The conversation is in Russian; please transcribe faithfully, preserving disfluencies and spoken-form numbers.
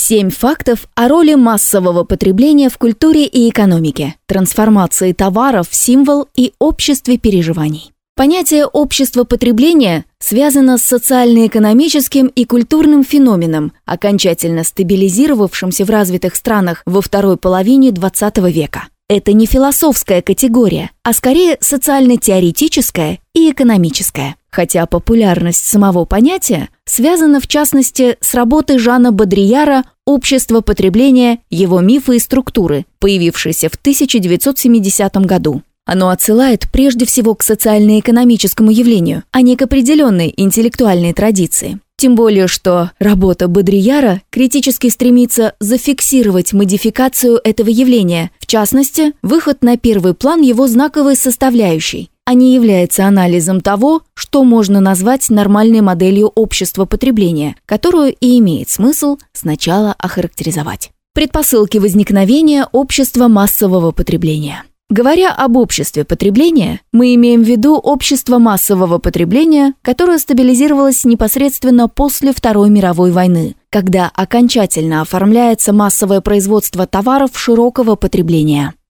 Семь фактов о роли массового потребления в культуре и экономике, трансформации товаров в символ и обществе переживаний. Понятие общества потребления связано с социально-экономическим и культурным феноменом, окончательно стабилизировавшимся в развитых странах во второй половине двадцатого века. Это не философская категория, а скорее социально-теоретическая и экономическая. Хотя популярность самого понятия связана в частности с работой Жана Бодрияра «Общество потребления. Его мифы и структуры», появившейся в тысяча девятьсот семидесятом году. Оно отсылает прежде всего к социально-экономическому явлению, а не к определенной интеллектуальной традиции. Тем более, что работа Бодрияра критически стремится зафиксировать модификацию этого явления, в частности, выход на первый план его знаковой составляющей, а не является анализом того, что можно назвать нормальной моделью общества потребления, которую и имеет смысл сначала охарактеризовать. Предпосылки возникновения общества массового потребления. Говоря об обществе потребления, мы имеем в виду общество массового потребления, которое стабилизировалось непосредственно после Второй мировой войны, когда окончательно оформляется массовое производство товаров широкого потребления.